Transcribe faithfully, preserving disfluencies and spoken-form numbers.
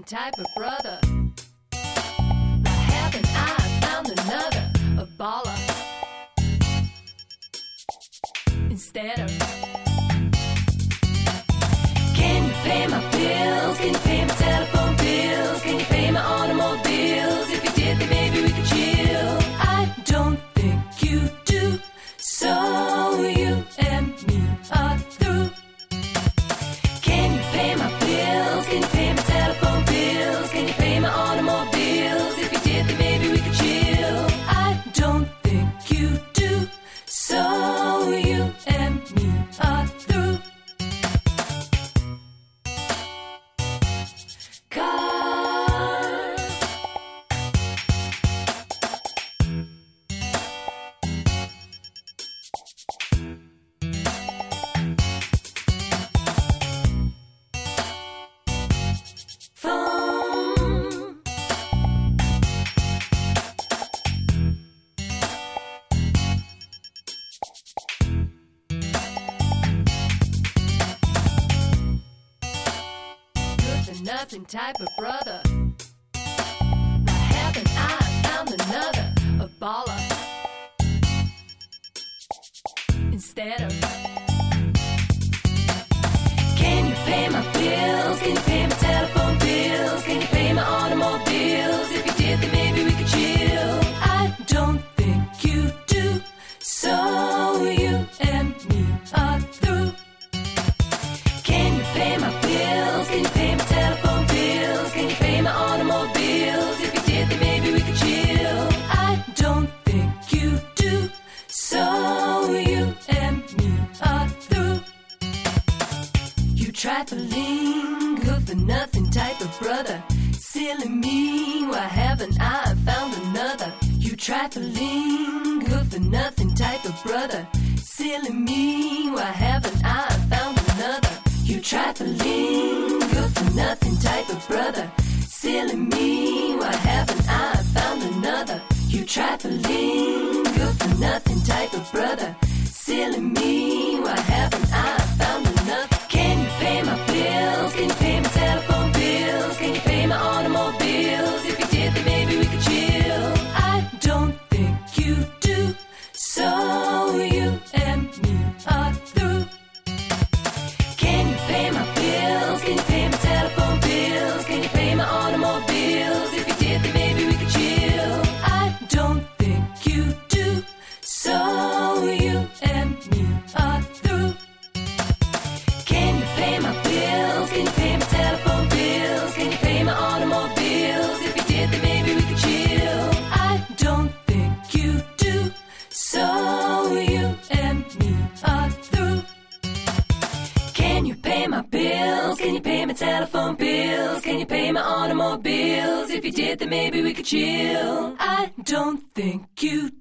type of brother. Why haven't I found another, a baller, instead of? Can you pay my bills? Can you pay my telephone bills? Can you pay my automobiles? If you did, then maybe we could chill. I don't think you do, so you and me are through. Can you pay my bills? Can you pay my telephone bills? Can you pay my automobiles? If you did, then maybe we could chill. I don't think you do, so you and me are through. Car. Phone. Good for nothing type of brother. Why haven't I found another, a baller, instead of? Can you pay my bills? Can you pay my telephone bills? Can you pay my automobiles? If you did, then maybe we could chill. I don't think you do, so you and me are through. Can you pay my bills? Can you pay my telephone bills? Can you pay my automobiles? If you did, then maybe we could chill. I don't think you do, so you and me are through. You trifling, good for nothing type of brother. Silly me, why haven't I found another? You trifling, good for nothing type of brother. Silly me, why haven't I found another? You trifling, good for nothing type of brother. Silly me, why haven't I found another? You trifling, good for nothing type of brother. Silly me, why haven't I found another? Can you pay my bills? Can you pay my telephone bills? Can you pay my automobiles? If you did, then maybe we could chill. I don't think you do, so you and me are through. Can you pay my bills? Can you pay my telephone bills? Can you pay my automobiles? If you did, then maybe we could chill. I don't think you do, so you and me are through. Can you pay my bills? Can you pay my telephone bills? Can you pay my automobiles? If you did, then maybe we could chill. I don't think you do, so you and me are through. Can you pay my bills? Can you pay my telephone bills? Can you pay my automobiles? If you did, then maybe we could chill. I don't think you